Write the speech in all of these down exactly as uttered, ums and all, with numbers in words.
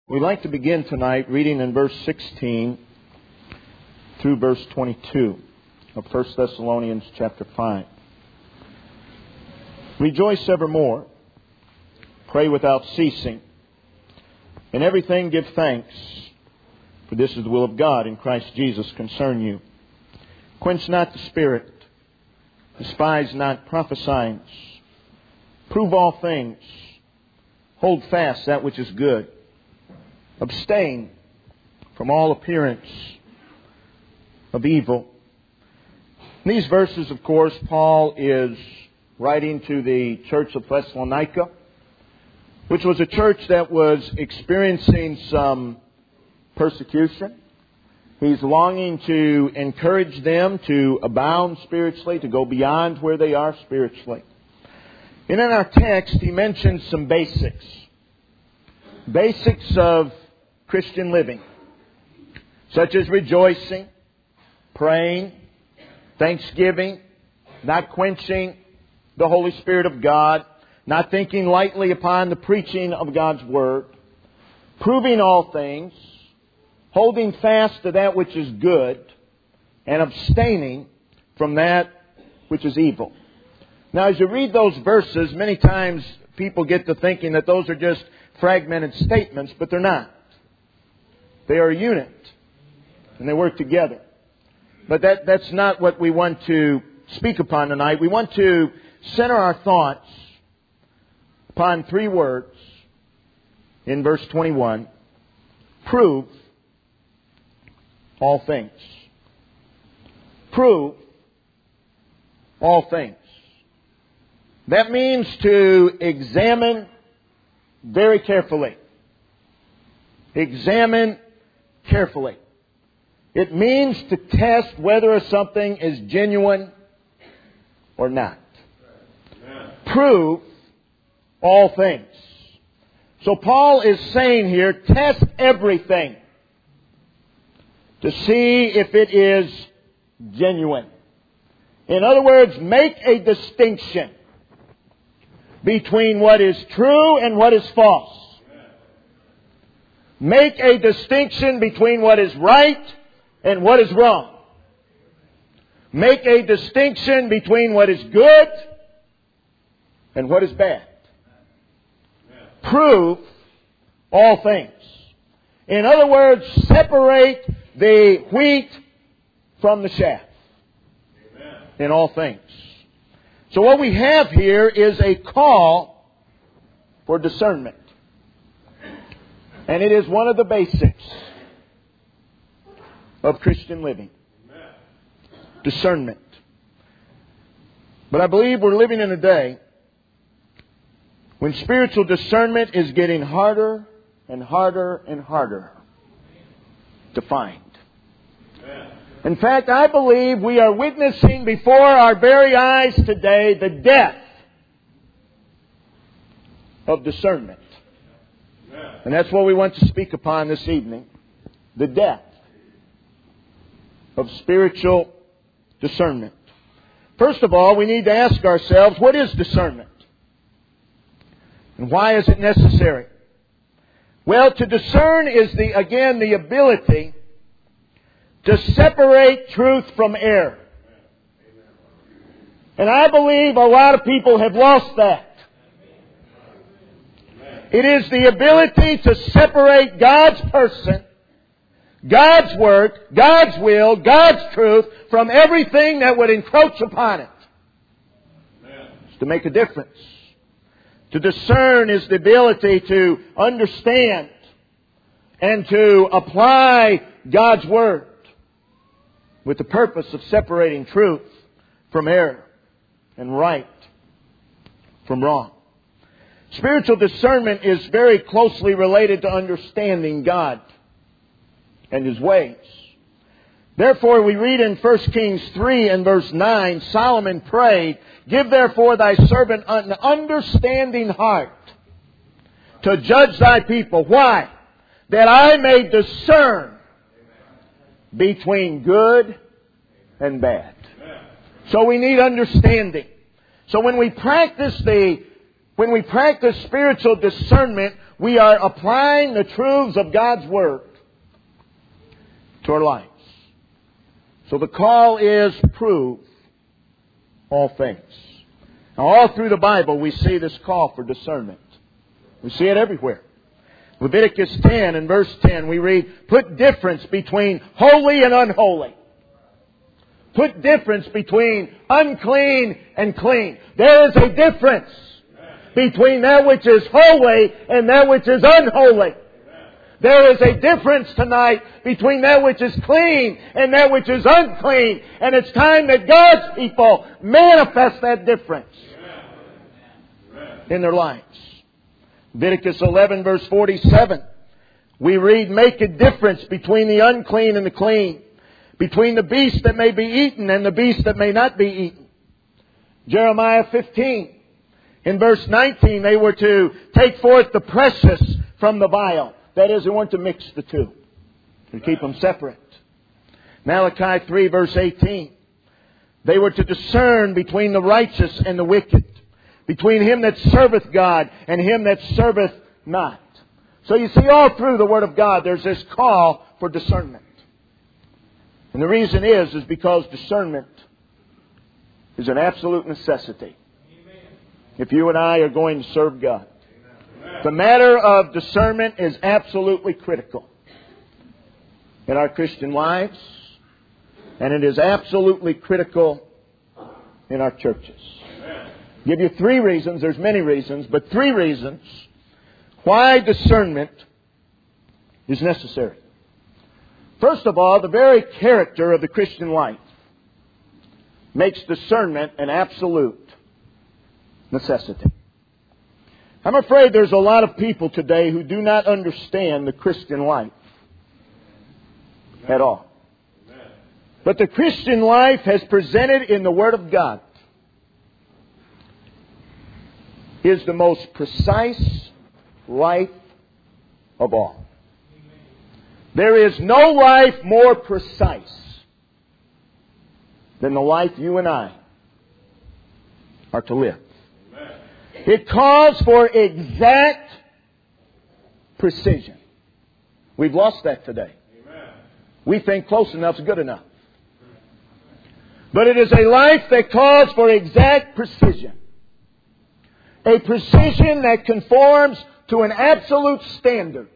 We'd like to begin tonight reading in verse sixteen through verse twenty-two of First Thessalonians chapter five. Rejoice evermore, pray without ceasing. In everything give thanks, for this is the will of God in Christ Jesus concern you. Quench not the spirit, despise not prophesying. Prove all things, hold fast that which is good. Abstain from all appearance of evil. In these verses, of course, Paul is writing to the church of Thessalonica, which was a church that was experiencing some persecution. He's longing to encourage them to abound spiritually, to go beyond where they are spiritually. And in our text, he mentions some basics. Basics of Christian living, such as rejoicing, praying, thanksgiving, not quenching the Holy Spirit of God, not thinking lightly upon the preaching of God's Word, proving all things, holding fast to that which is good, and abstaining from that which is evil. Now, as you read those verses, many times people get to thinking that those are just fragmented statements, but they're not. They are a unit, and they work together. But that, that's not what we want to speak upon tonight. We want to center our thoughts upon three words in verse twenty-one. Prove all things. Prove all things. That means to examine very carefully. Examine carefully. It means to test whether something is genuine or not. Amen. Prove all things. So Paul is saying here, test everything to see if it is genuine. In other words, make a distinction between what is true and what is false. Make a distinction between what is right and what is wrong. Make a distinction between what is good and what is bad. Prove all things. In other words, separate the wheat from the chaff in all things. So what we have here is a call for discernment. And it is one of the basics of Christian living. Amen. Discernment. But I believe we're living in a day when spiritual discernment is getting harder and harder and harder to find. Amen. In fact, I believe we are witnessing before our very eyes today the death of discernment. And that's what we want to speak upon this evening. The death of spiritual discernment. First of all, we need to ask ourselves, what is discernment? And why is it necessary? Well, to discern is, the again, the ability to separate truth from error. And I believe a lot of people have lost that. It is the ability to separate God's person, God's work, God's will, God's truth from everything that would encroach upon it. It's to make a difference. To discern is the ability to understand and to apply God's Word with the purpose of separating truth from error and right from wrong. Spiritual discernment is very closely related to understanding God and His ways. Therefore, we read in First Kings three and verse nine, Solomon prayed, "Give therefore thy servant an understanding heart to judge thy people." Why? That I may discern between good and bad. So we need understanding. So when we practice the when we practice spiritual discernment, we are applying the truths of God's Word to our lives. So the call is prove all things. Now, all through the Bible, we see this call for discernment. We see it everywhere. Leviticus ten and verse ten, we read, put difference between holy and unholy. Put difference between unclean and clean. There is a difference between that which is holy and that which is unholy. There is a difference tonight between that which is clean and that which is unclean. And it's time that God's people manifest that difference in their lives. Leviticus eleven verse forty-seven. We read, make a difference between the unclean and the clean. Between the beast that may be eaten and the beast that may not be eaten. Jeremiah fifteen. In verse nineteen, they were to take forth the precious from the vile. That is, they weren't to mix the two. To keep them separate. Malachi three verse eighteen. They were to discern between the righteous and the wicked. Between him that serveth God and him that serveth not. So you see, all through the Word of God, there's this call for discernment. And the reason is, is because discernment is an absolute necessity. If you and I are going to serve God. The matter of discernment is absolutely critical in our Christian lives. And it is absolutely critical in our churches. I'll give you three reasons. There's many reasons, but three reasons why discernment is necessary. First of all, the very character of the Christian life makes discernment an absolute necessity. I'm afraid there's a lot of people today who do not understand the Christian life at all. But the Christian life, as presented in the Word of God, is the most precise life of all. There is no life more precise than the life you and I are to live. It calls for exact precision. We've lost that today. We think close enough is good enough. But it is a life that calls for exact precision. A precision that conforms to an absolute standard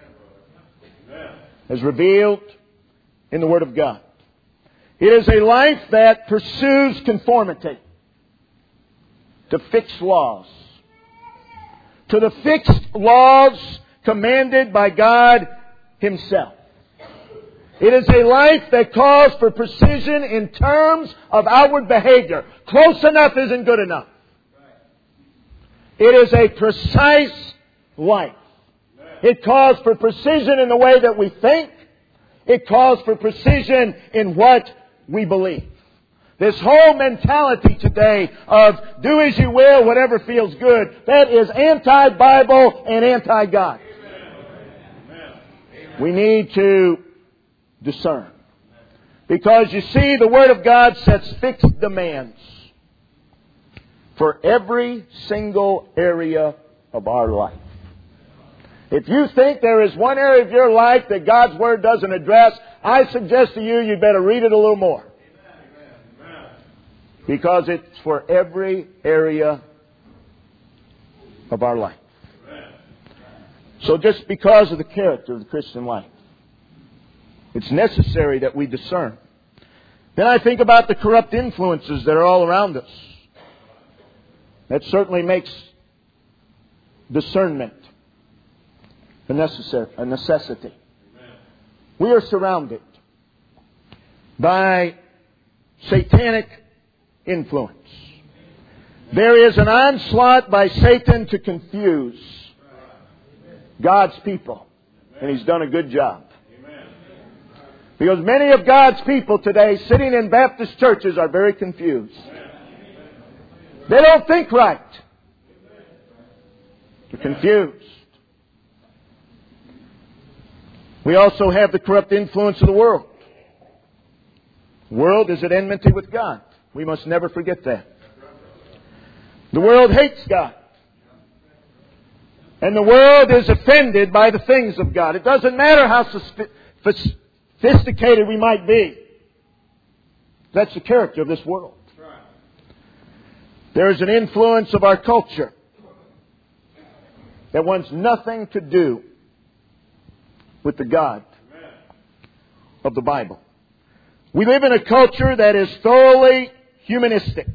as revealed in the Word of God. It is a life that pursues conformity to fixed laws. To the fixed laws commanded by God Himself. It is a life that calls for precision in terms of outward behavior. Close enough isn't good enough. It is a precise life. It calls for precision in the way that we think. It calls for precision in what we believe. This whole mentality today of do as you will, whatever feels good, that is anti-Bible and anti-God. We need to discern. Because you see, the Word of God sets fixed demands for every single area of our life. If you think there is one area of your life that God's Word doesn't address, I suggest to you, you better read it a little more. Because it's for every area of our life. So just because of the character of the Christian life, it's necessary that we discern. Then I think about the corrupt influences that are all around us. That certainly makes discernment a necessary, a necessity. We are surrounded by satanic influence. There is an onslaught by Satan to confuse God's people. And he's done a good job. Because many of God's people today sitting in Baptist churches are very confused. They don't think right. They're confused. We also have the corrupt influence of the world. The world is at enmity with God. We must never forget that. The world hates God. And the world is offended by the things of God. It doesn't matter how sophisticated we might be. That's the character of this world. There is an influence of our culture that wants nothing to do with the God of the Bible. We live in a culture that is thoroughly humanistic.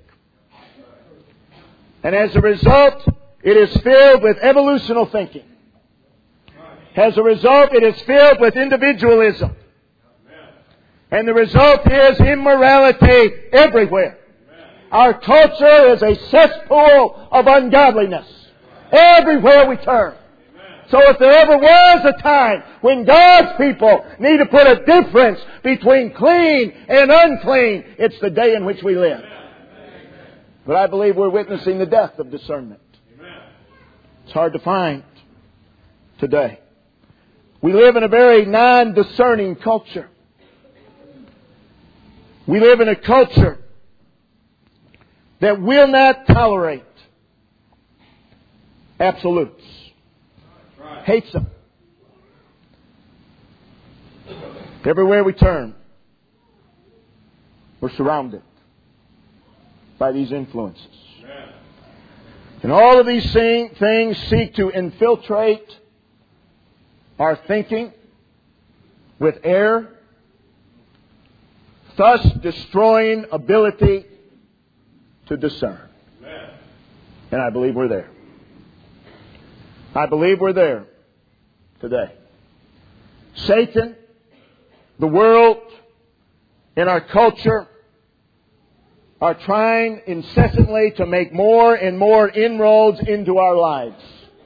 And as a result, it is filled with evolutional thinking. As a result, it is filled with individualism. And the result is immorality everywhere. Our culture is a cesspool of ungodliness everywhere we turn. So if there ever was a time when God's people need to put a difference between clean and unclean, it's the day in which we live. But I believe we're witnessing the death of discernment. It's hard to find today. We live in a very non-discerning culture. We live in a culture that will not tolerate absolutes. Hates them. Everywhere we turn, we're surrounded by these influences. And all of these things seek to infiltrate our thinking with error, thus destroying ability to discern. And I believe we're there. I believe we're there today. Satan, the world, and our culture are trying incessantly to make more and more inroads into our lives.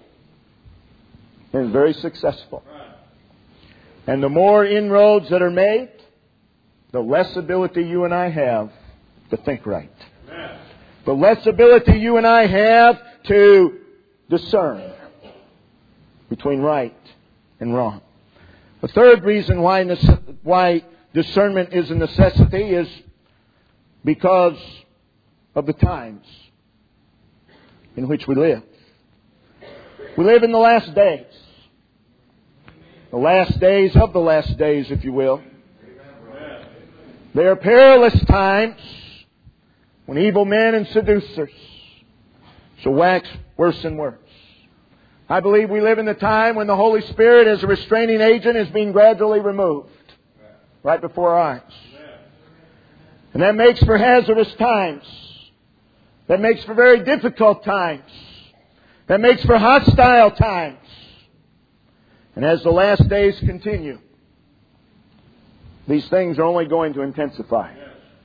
And very successful. And the more inroads that are made, the less ability you and I have to think right. The less ability you and I have to discern between right and wrong. The third reason why, why discernment is a necessity is because of the times in which we live. We live in the last days. The last days of the last days, if you will. They are perilous times when evil men and seducers shall wax worse and worse. I believe we live in the time when the Holy Spirit as a restraining agent is being gradually removed right before our eyes. And that makes for hazardous times. That makes for very difficult times. That makes for hostile times. And as the last days continue, these things are only going to intensify.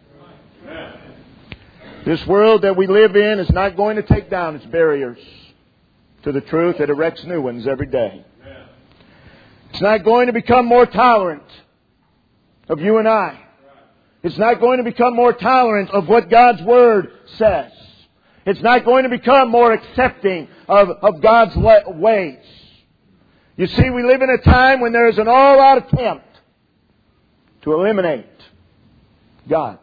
This world that we live in is not going to take down its barriers to the truth. It erects new ones every day. It's not going to become more tolerant of you and I. It's not going to become more tolerant of what God's Word says. It's not going to become more accepting of, of God's ways. You see, we live in a time when there is an all-out attempt to eliminate God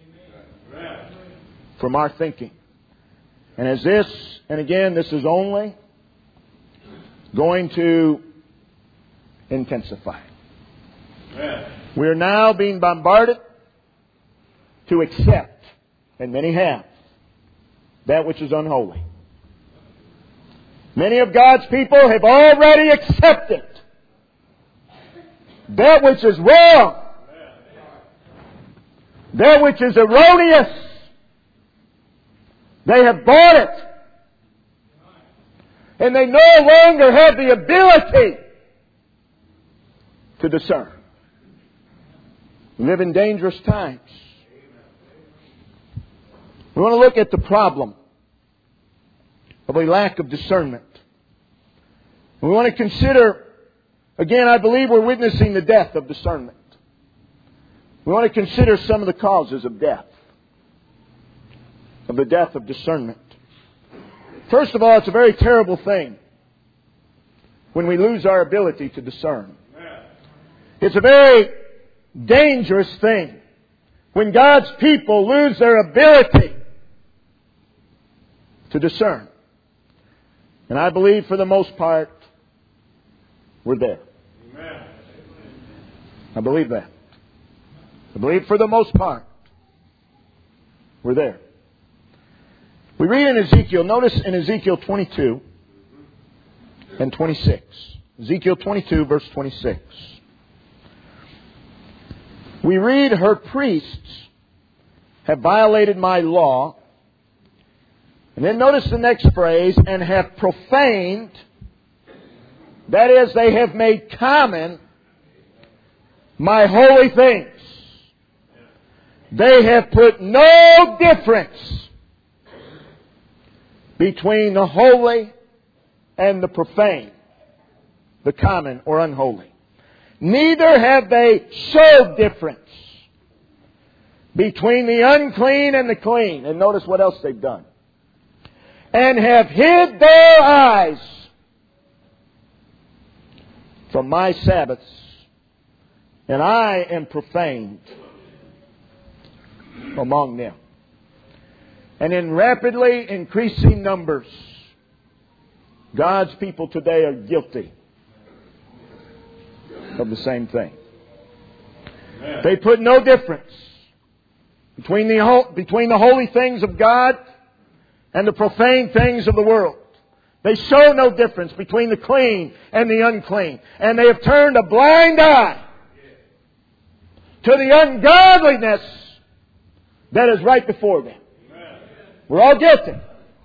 from our thinking. And as this, and again, this is only going to intensify. We are now being bombarded to accept, and many have, that which is unholy. Many of God's people have already accepted that which is wrong, that which is erroneous. They have bought it. And they no longer have the ability to discern. We live in dangerous times. We want to look at the problem of a lack of discernment. We want to consider, again, I believe we're witnessing the death of discernment. We want to consider some of the causes of death. Of the death of discernment. First of all, it's a very terrible thing when we lose our ability to discern. It's a very dangerous thing when God's people lose their ability to discern. And I believe for the most part, we're there. Amen. I believe that. I believe for the most part, we're there. We read in Ezekiel, notice in Ezekiel twenty-two and twenty-six. Ezekiel twenty-two, verse twenty-six. We read, her priests have violated my law. And then notice the next phrase, and have profaned. That is, they have made common my holy things. They have put no difference between the holy and the profane, the common or unholy. Neither have they showed difference between the unclean and the clean. And notice what else they've done. And have hid their eyes from my Sabbaths, and I am profaned among them. And in rapidly increasing numbers, God's people today are guilty of the same thing. They put no difference between the, between the holy things of God and the profane things of the world. They show no difference between the clean and the unclean. And they have turned a blind eye to the ungodliness that is right before them. We're all guilty.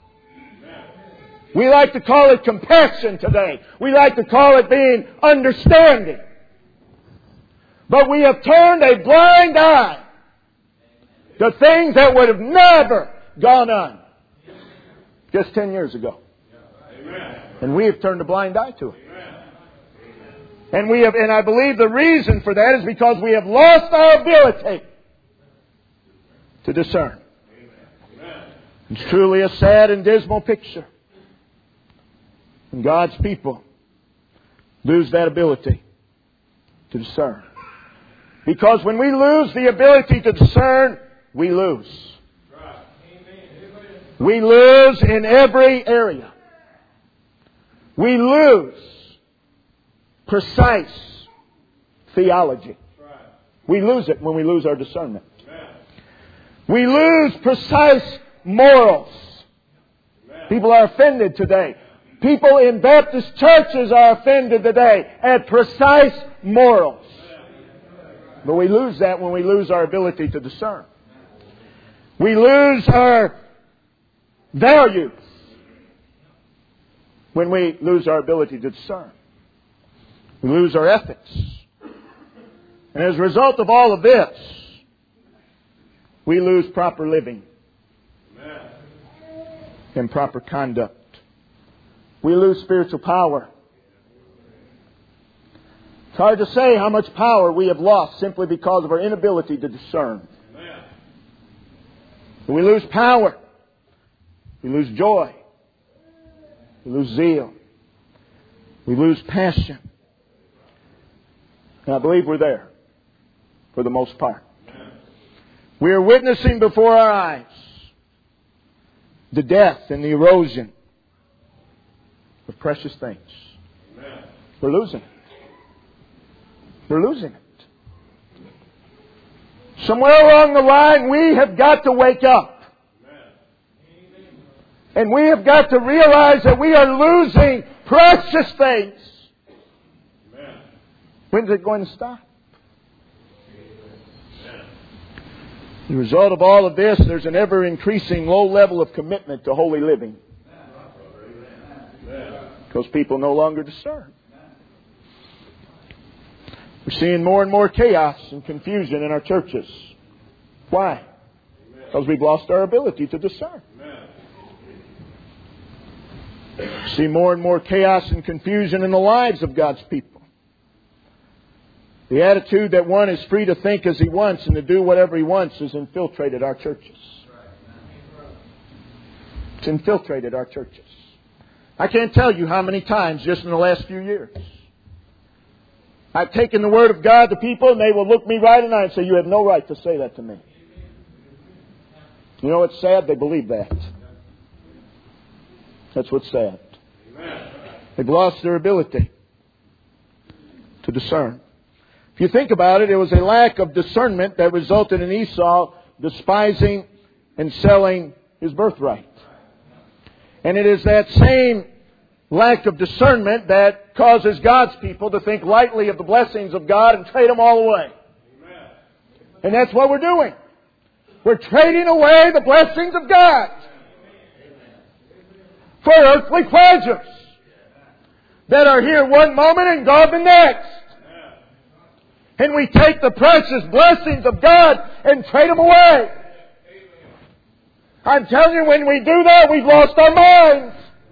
We like to call it compassion today. We like to call it being understanding. But we have turned a blind eye to things that would have never gone on just ten years ago. And we have turned a blind eye to it. And we have, and I believe the reason for that is because we have lost our ability to discern. It's truly a sad and dismal picture. And God's people lose that ability to discern. Because when we lose the ability to discern, we lose. We lose in every area. We lose precise theology. We lose it when we lose our discernment. We lose precise morals. People are offended today. People in Baptist churches are offended today at precise morals. But we lose that when we lose our ability to discern. We lose our values when we lose our ability to discern. We lose our ethics. And as a result of all of this, we lose proper living and proper conduct. We lose spiritual power. It's hard to say how much power we have lost simply because of our inability to discern. We lose power. We lose joy. We lose zeal. We lose passion. And I believe we're there for the most part. We are witnessing before our eyes the death and the erosion of precious things. We're losing it. We're losing it. Somewhere along the line, we have got to wake up. And we have got to realize that we are losing precious things. When's it going to stop? The result of all of this, there's an ever-increasing low level of commitment to holy living. Because people no longer discern. We're seeing more and more chaos and confusion in our churches. Why? Because we've lost our ability to discern. We see more and more chaos and confusion in the lives of God's people. The attitude that one is free to think as he wants and to do whatever he wants has infiltrated our churches. It's infiltrated our churches. I can't tell you how many times just in the last few years I've taken the Word of God to people and they will look me right in the eye and say, "You have no right to say that to me." You know what's sad? They believe that. That's what's sad. They've lost their ability to discern. If you think about it, it was a lack of discernment that resulted in Esau despising and selling his birthright. And it is that same lack of discernment that causes God's people to think lightly of the blessings of God and trade them all away. Amen. And that's what we're doing. We're trading away the blessings of God for earthly pleasures that are here one moment and gone the next. And we take the precious blessings of God and trade them away. I'm telling you, when we do that, we've lost our minds.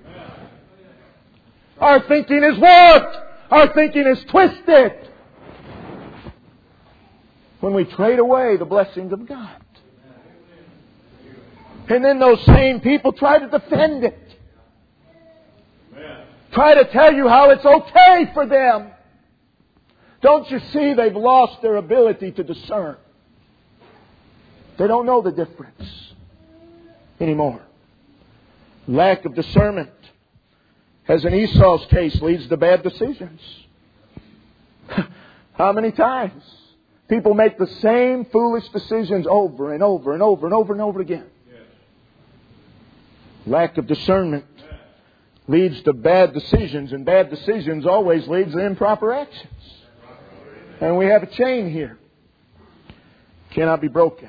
Our thinking is warped. Our thinking is twisted. When we trade away the blessings of God. And then those same people try to defend it. Try to tell you how it's okay for them. Don't you see they've lost their ability to discern? They don't know the difference anymore. Lack of discernment, as in Esau's case, leads to bad decisions. How many times people make the same foolish decisions over and over and over and over and over again? Yes. Lack of discernment leads to bad decisions, and bad decisions always leads to improper actions. And we have a chain here. Cannot be broken.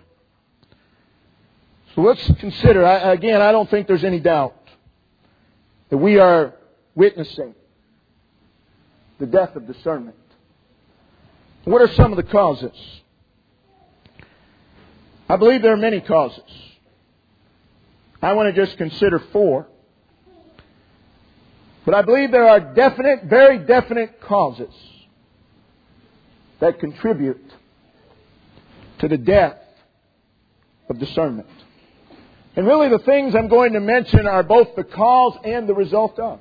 So let's consider, I, again, I don't think there's any doubt that we are witnessing the death of discernment. What are some of the causes? I believe there are many causes. I want to just consider four. But I believe there are definite, very definite causes that contribute to the death of discernment. And really the things I'm going to mention are both the cause and the result of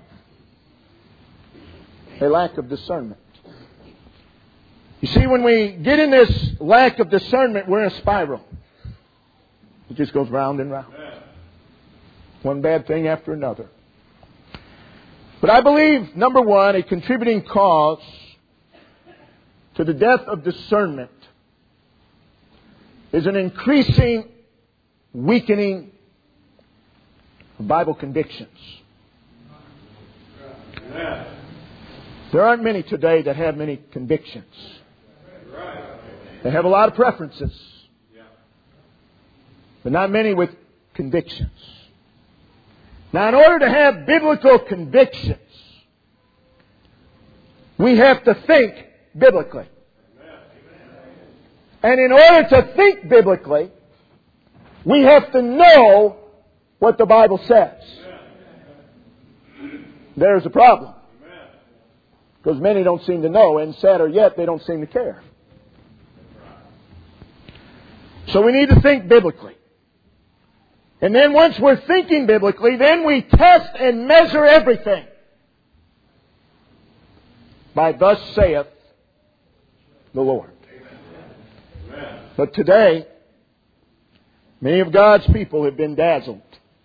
a lack of discernment. You see, when we get in this lack of discernment, we're in a spiral. It just goes round and round. One bad thing after another. But I believe, number one, a contributing cause to the death of discernment is an increasing weakening of Bible convictions. Amen. There aren't many today that have many convictions. They have a lot of preferences, but not many with convictions. Now, in order to have biblical convictions, we have to think biblically. And in order to think biblically, we have to know what the Bible says. There's a problem. Because many don't seem to know, and sadder yet, they don't seem to care. So we need to think biblically. And then once we're thinking biblically, then we test and measure everything by thus saith the Lord. Amen. But today, many of God's people have been dazzled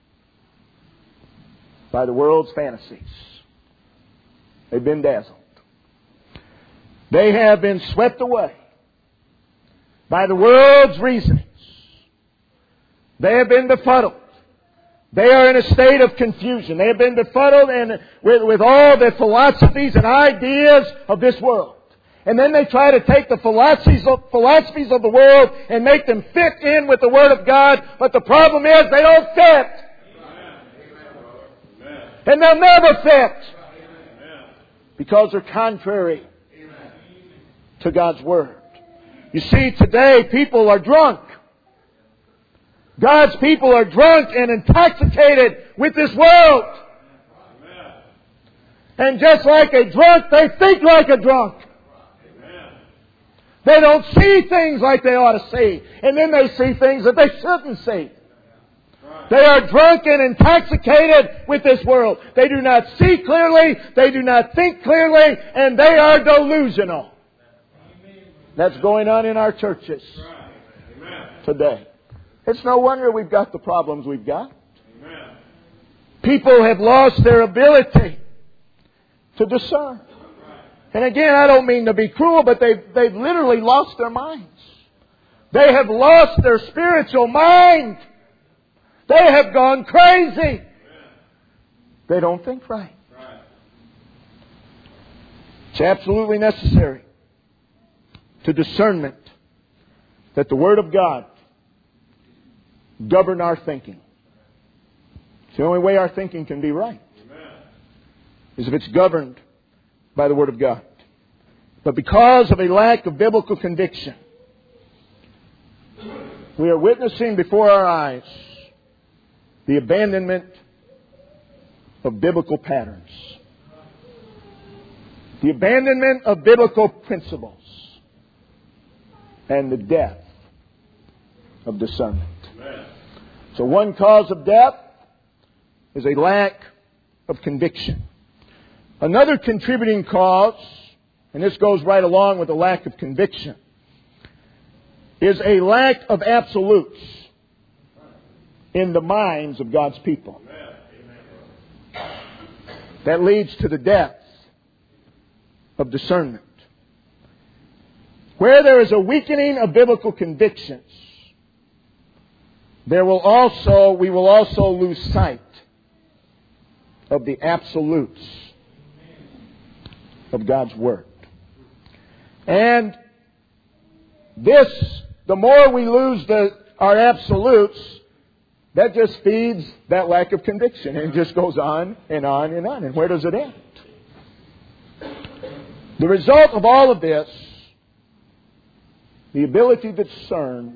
by the world's fantasies. They've been dazzled. They have been swept away by the world's reasonings. They have been befuddled. They are in a state of confusion. They have been befuddled and with, with all the philosophies and ideas of this world. And then they try to take the philosophies of, philosophies of the world and make them fit in with the Word of God. But the problem is they don't fit. Amen. And they'll never fit. Amen. Because they're contrary Amen. To God's Word. You see, today people are drunk. God's people are drunk and intoxicated with this world. Amen. And just like a drunk, they think like a drunk. Amen. They don't see things like they ought to see. And then they see things that they shouldn't see. Right. They are drunk and intoxicated with this world. They do not see clearly. They do not think clearly. And they are delusional. Amen. That's going on in our churches right. today. It's no wonder we've got the problems we've got. Amen. People have lost their ability to discern. And again, I don't mean to be cruel, but they've, they've literally lost their minds. They have lost their spiritual mind. They have gone crazy. They don't think right. It's absolutely necessary to discernment that the Word of God govern our thinking. It's the only way our thinking can be right. Is if it's governed by the Word of God. But because of a lack of biblical conviction, we are witnessing before our eyes the abandonment of biblical patterns. The abandonment of biblical principles. And the death of discernment. Amen. So one cause of death is a lack of conviction. Another contributing cause, and this goes right along with the lack of conviction, is a lack of absolutes in the minds of God's people. That leads to the death of discernment. Where there is a weakening of biblical convictions, there will also, we will also lose sight of the absolutes of God's Word. And this, the more we lose the, our absolutes, that just feeds that lack of conviction. And it just goes on and on and on. And where does it end? The result of all of this, the ability to discern,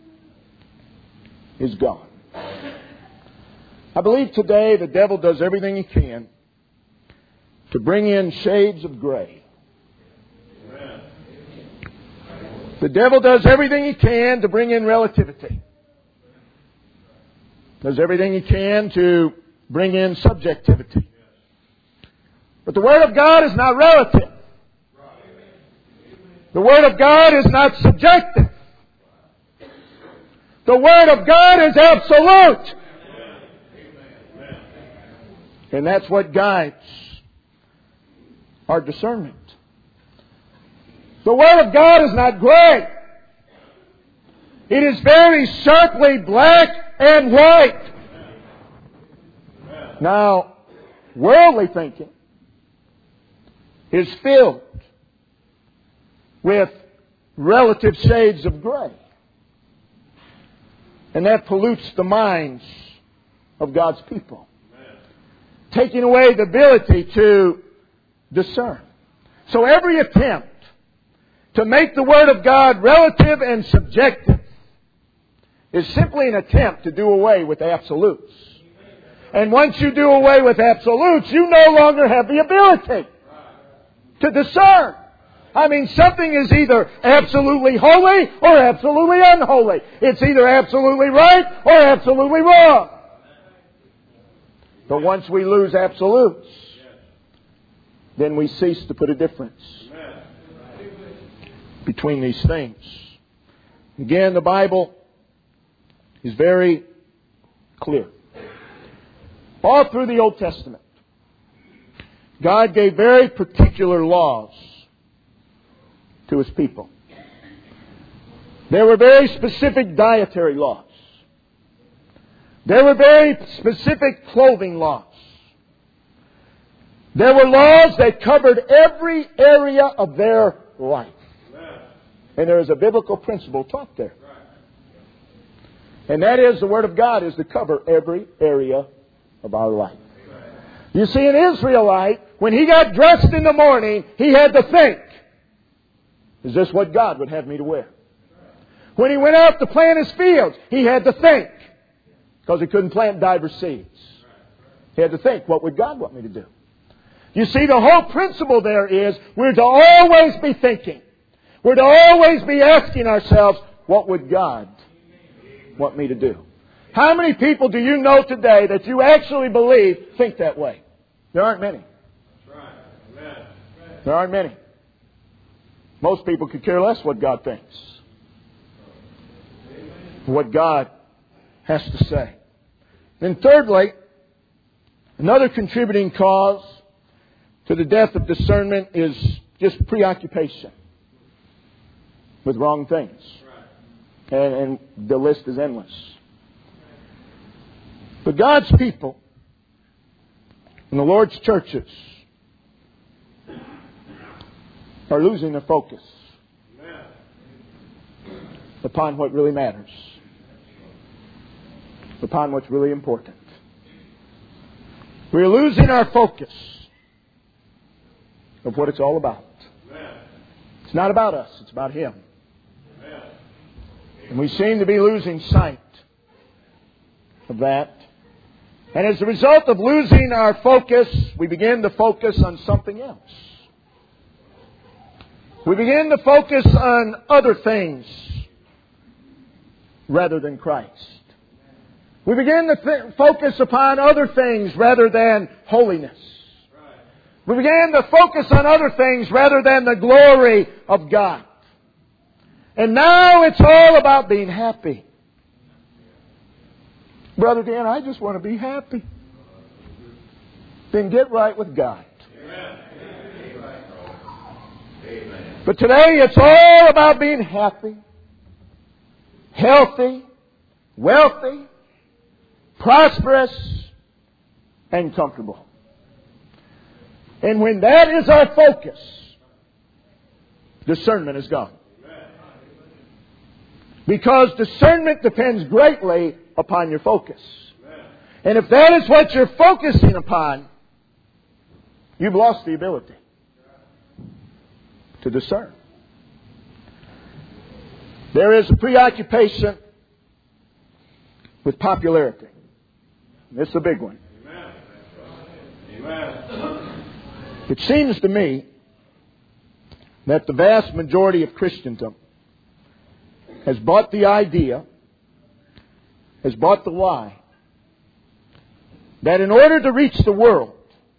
is gone. I believe today the devil does everything he can to bring in shades of gray. Amen. The devil does everything he can to bring in relativity. Does everything he can to bring in subjectivity. But the Word of God is not relative. The Word of God is not subjective. The Word of God is absolute. And that's what guides our discernment. The Word of God is not gray. It is very sharply black and white. Now, worldly thinking is filled with relative shades of gray. And that pollutes the minds of God's people. Taking away the ability to discern. So every attempt to make the Word of God relative and subjective is simply an attempt to do away with absolutes. And once you do away with absolutes, you no longer have the ability to discern. I mean, something is either absolutely holy or absolutely unholy. It's either absolutely right or absolutely wrong. But once we lose absolutes, then we cease to put a difference between these things. Again, the Bible is very clear. All through the Old Testament, God gave very particular laws to His people. There were very specific dietary laws. There were very specific clothing laws. There were laws that covered every area of their life. And there is a biblical principle taught there. And that is, the Word of God is to cover every area of our life. You see, an Israelite, when he got dressed in the morning, he had to think, is this what God would have me to wear? When he went out to plant his fields, he had to think, because he couldn't plant diverse seeds. He had to think, what would God want me to do? You see, the whole principle there is we're to always be thinking. We're to always be asking ourselves, what would God want me to do? How many people do you know today that you actually believe think that way? There aren't many. There aren't many. Most people could care less what God thinks. What God has to say. And thirdly, another contributing cause to the death of discernment is just preoccupation with wrong things. And, and the list is endless. But God's people and the Lord's churches are losing their focus upon what really matters, upon what's really important. We're losing our focus of what it's all about. It's not about us, it's about Him. And we seem to be losing sight of that. And as a result of losing our focus, we begin to focus on something else. We begin to focus on other things rather than Christ. We begin to th- focus upon other things rather than holiness. We begin to focus on other things rather than the glory of God. And now it's all about being happy. Brother Dan, I just want to be happy. Then get right with God. But today it's all about being happy, healthy, wealthy, prosperous, and comfortable. And when that is our focus, discernment is gone. Because discernment depends greatly upon your focus. And if that is what you're focusing upon, you've lost the ability to discern. There is a preoccupation with popularity. This is a big one. Amen. It seems to me that the vast majority of Christendom has bought the idea, has bought the lie, that in order to reach the world,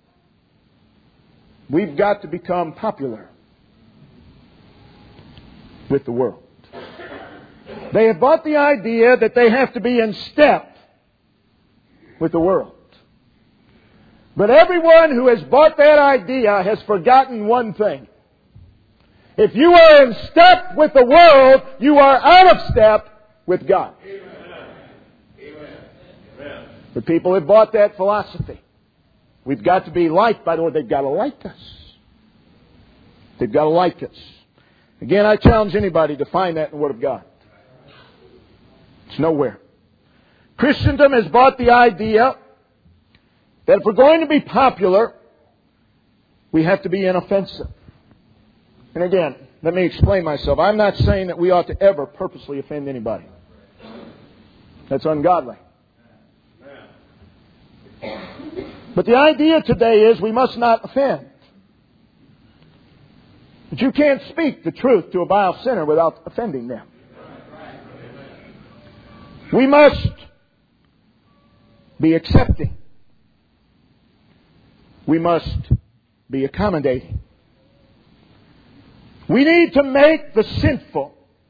we've got to become popular with the world. They have bought the idea that they have to be in step with the world. But everyone who has bought that idea has forgotten one thing. If you are in step with the world, you are out of step with God. Amen. The people have bought that philosophy. We've got to be liked by the world. They've got to like us. They've got to like us. Again, I challenge anybody to find that in the Word of God. It's nowhere. Christendom has bought the idea that if we're going to be popular, we have to be inoffensive. And again, let me explain myself. I'm not saying that we ought to ever purposely offend anybody. That's ungodly. But the idea today is we must not offend. But you can't speak the truth to a vile sinner without offending them. We must be accepting. We must be accommodating. We need to make the sinful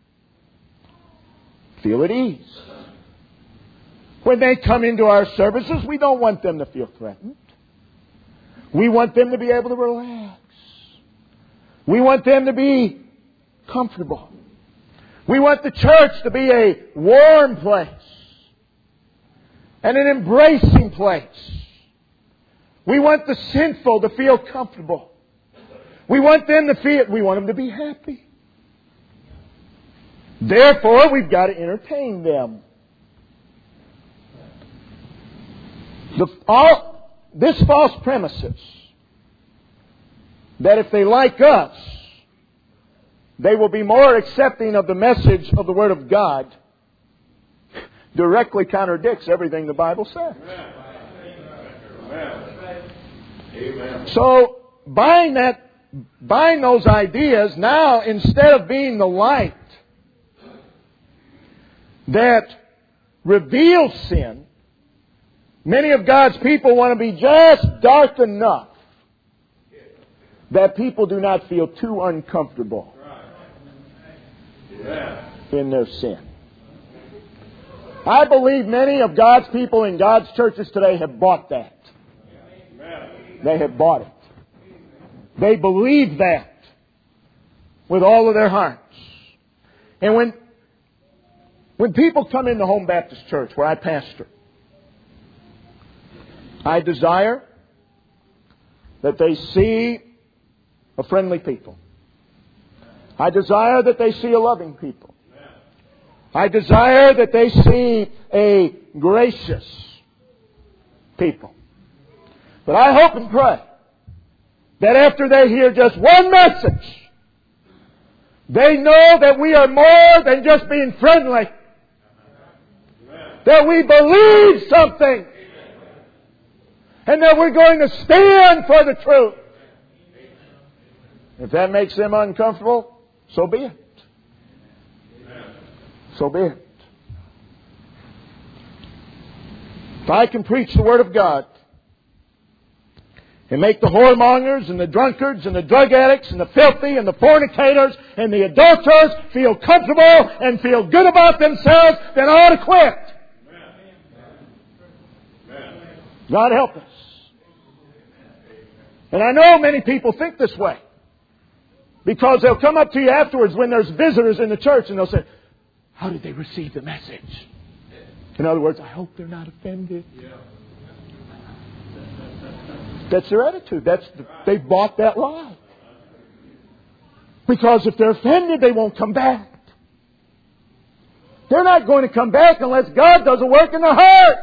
feel at ease. When they come into our services, we don't want them to feel threatened. We want them to be able to relax. We want them to be comfortable. We want the church to be a warm place and an embracing place. We want the sinful to feel comfortable. We want them to feel, we want them to be happy. Therefore, we've got to entertain them. The, all, this false premises that if they like us, they will be more accepting of the message of the Word of God directly contradicts everything the Bible says. Amen. So, buying that Buying those ideas, now instead of being the light that reveals sin, many of God's people want to be just dark enough that people do not feel too uncomfortable in their sin. I believe many of God's people in God's churches today have bought that. They have bought it. They believe that with all of their hearts. And when, when people come into Home Baptist Church, where I pastor, I desire that they see a friendly people. I desire that they see a loving people. I desire that they see a gracious people. But I hope and pray that after they hear just one message, they know that we are more than just being friendly. That we believe something. And that we're going to stand for the truth. If that makes them uncomfortable, so be it. So be it. If I can preach the Word of God and make the whoremongers and the drunkards and the drug addicts and the filthy and the fornicators and the adulterers feel comfortable and feel good about themselves, then I ought to quit. God help us. And I know many people think this way. Because they'll come up to you afterwards when there's visitors in the church and they'll say, how did they receive the message? In other words, I hope they're not offended. That's their attitude. That's the, they bought that lie. Because if they're offended, they won't come back. They're not going to come back unless God does a work in their heart.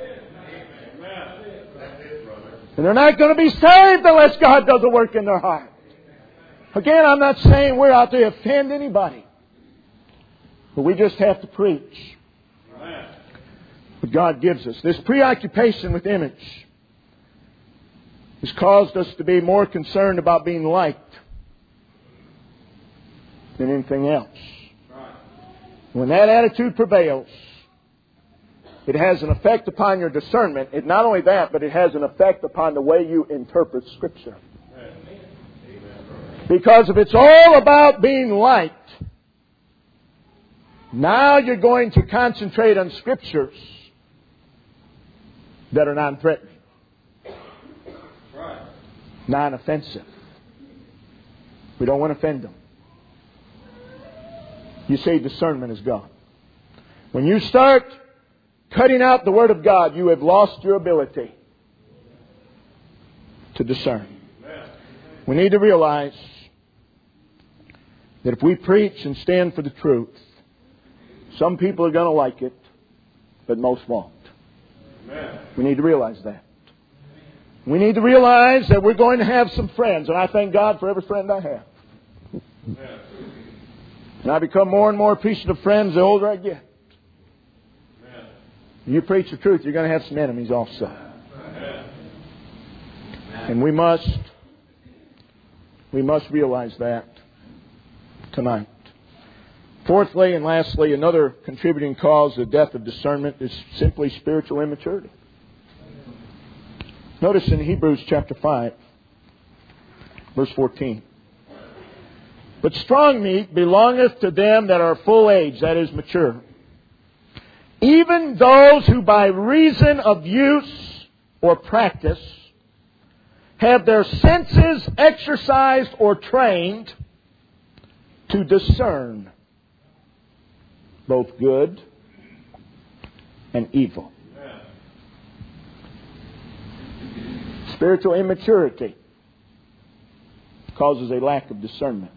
And they're not going to be saved unless God does a work in their heart. Again, I'm not saying we're out to offend anybody. But we just have to preach what God gives us. This preoccupation with image has caused us to be more concerned about being liked than anything else. When that attitude prevails, it has an effect upon your discernment. It not only that, but it has an effect upon the way you interpret Scripture. Because if it's all about being liked, now you're going to concentrate on Scriptures that are non-threatening, non-offensive. We don't want to offend them. You say discernment is gone. When you start cutting out the Word of God, you have lost your ability to discern. We need to realize that if we preach and stand for the truth, some people are going to like it, but most won't. Amen. We need to realize that. We need to realize that we're going to have some friends, and I thank God for every friend I have. Amen. And I become more and more appreciative of friends the older I get. Amen. You preach the truth, you're going to have some enemies also. Amen. And we must, we must realize that tonight. Fourthly and lastly, another contributing cause of the death of discernment is simply spiritual immaturity. Notice in Hebrews chapter five, verse fourteen. But strong meat belongeth to them that are full age, that is, mature. Even those who by reason of use or practice have their senses exercised or trained to discern both good and evil. Spiritual immaturity causes a lack of discernment.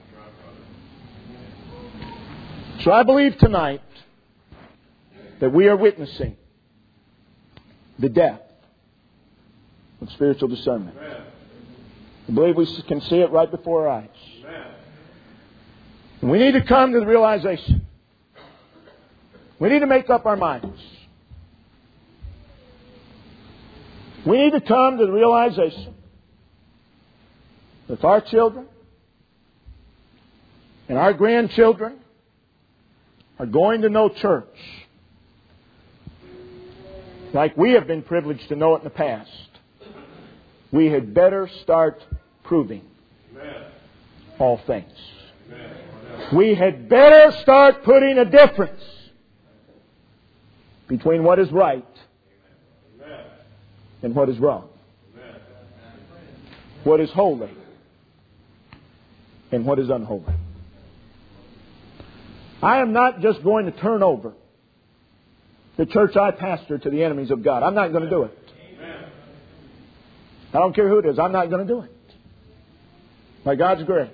So I believe tonight that we are witnessing the death of spiritual discernment. I believe we can see it right before our eyes. And we need to come to the realization. We need to make up our minds. We need to come to the realization that if our children and our grandchildren are going to know church like we have been privileged to know it in the past, we had better start proving Amen. All things. Amen. We had better start putting a difference between what is right and what is wrong. What is holy and what is unholy. I am not just going to turn over the church I pastor to the enemies of God. I'm not going to do it. I don't care who it is. I'm not going to do it. By God's grace.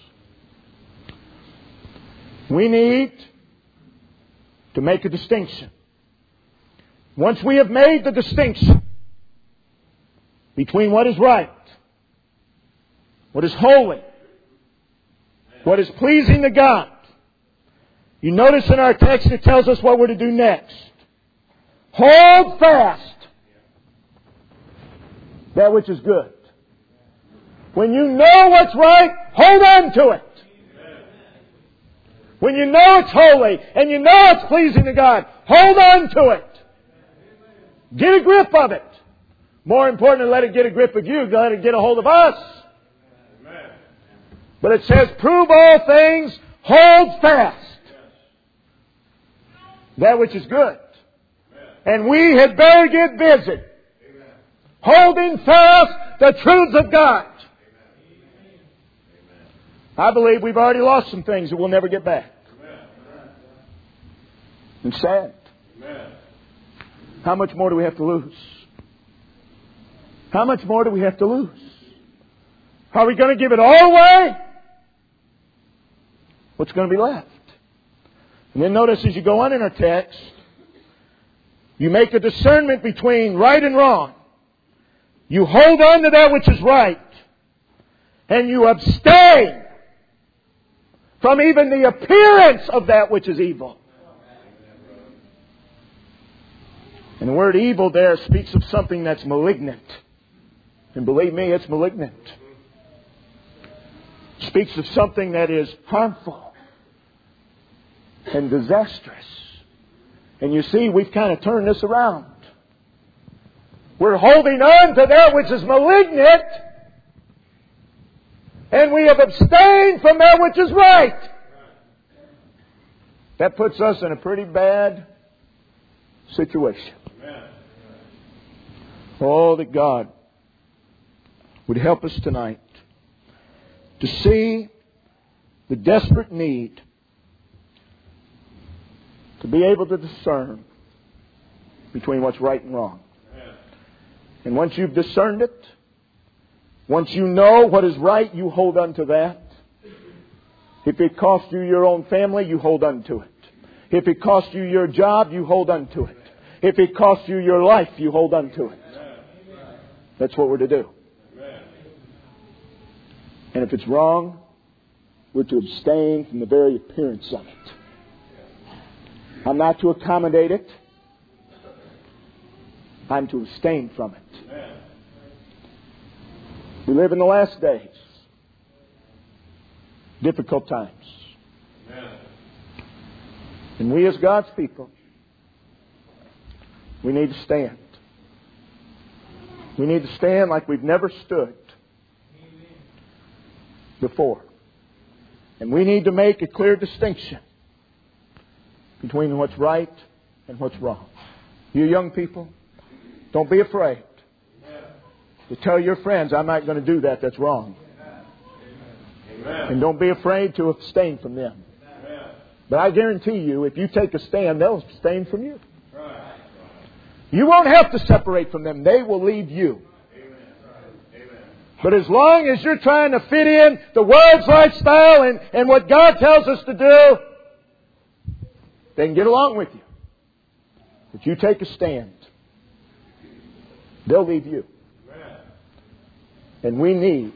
We need to make a distinction. Once we have made the distinction between what is right, what is holy, what is pleasing to God, you notice in our text it tells us what we're to do next. Hold fast that which is good. When you know what's right, hold on to it. When you know it's holy and you know it's pleasing to God, hold on to it. Get a grip of it. More important than let it get a grip of you, let it get a hold of us. But it says, prove all things, hold fast that which is good. And we had better get busy holding fast the truths of God. I believe we've already lost some things that we'll never get back. It's sad. How much more do we have to lose? How much more do we have to lose? Are we going to give it all away? What's going to be left? And then notice as you go on in our text, you make a discernment between right and wrong. You hold on to that which is right. And you abstain from even the appearance of that which is evil. And the word evil there speaks of something that's malignant. And believe me, it's malignant. It speaks of something that is harmful and disastrous. And you see, we've kind of turned this around. We're holding on to that which is malignant, and we have abstained from that which is right. That puts us in a pretty bad situation. Oh, that God would help us tonight to see the desperate need to be able to discern between what's right and wrong. And once you've discerned it, once you know what is right, you hold on to that. If it costs you your own family, you hold on to it. If it costs you your job, you hold on to it. If it costs you your life, you hold on to it. That's what we're to do. And if it's wrong, we're to abstain from the very appearance of it. I'm not to accommodate it. I'm to abstain from it. We live in the last days. Difficult times. And we as God's people, we need to stand. We need to stand like we've never stood before. And we need to make a clear distinction between what's right and what's wrong. You young people, don't be afraid to tell your friends, I'm not going to do that, that's wrong. Amen. And don't be afraid to abstain from them. Amen. But I guarantee you, if you take a stand, they'll abstain from you. Right. You won't have to separate from them. They will leave you. Amen. But as long as you're trying to fit in the world's lifestyle and, and what God tells us to do, they can get along with you. If you take a stand, they'll leave you. And we need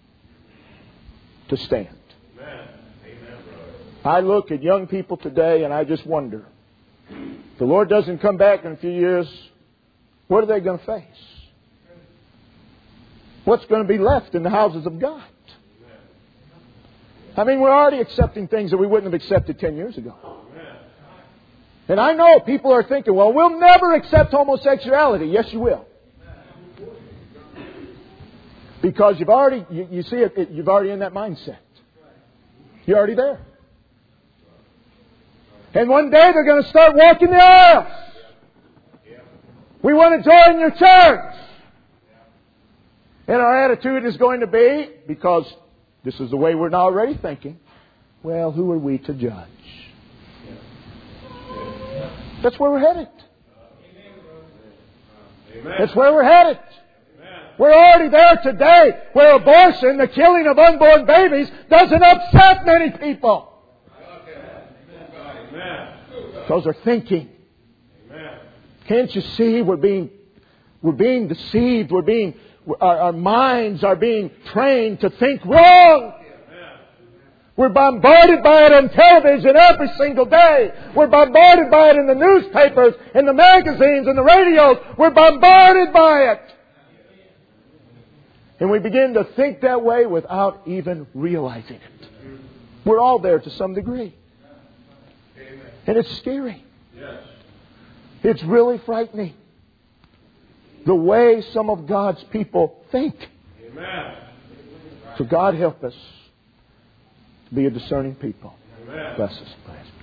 to stand. Amen. I look at young people today and I just wonder, if the Lord doesn't come back in a few years, what are they going to face? What's going to be left in the houses of God? I mean, we're already accepting things that we wouldn't have accepted ten years ago. And I know people are thinking, well, we'll never accept homosexuality. Yes, you will. Because you've already, you, you see it, it, you've already in that mindset. You're already there. And one day they're going to start walking the aisles. We want to join your church. And our attitude is going to be, because This is the way we're already thinking. Well, who are we to judge? That's where we're headed. That's where we're headed. We're already there today, where abortion, the killing of unborn babies, doesn't upset many people. Because they're thinking. Can't you see we're being we're being deceived? We're being our, our minds are being trained to think wrong. We're bombarded by it on television every single day. We're bombarded by it in the newspapers, in the magazines, in the radios. We're bombarded by it. And we begin to think that way without even realizing it. We're all there to some degree. And it's scary. It's really frightening. The way some of God's people think. So God help us to be a discerning people. Bless us.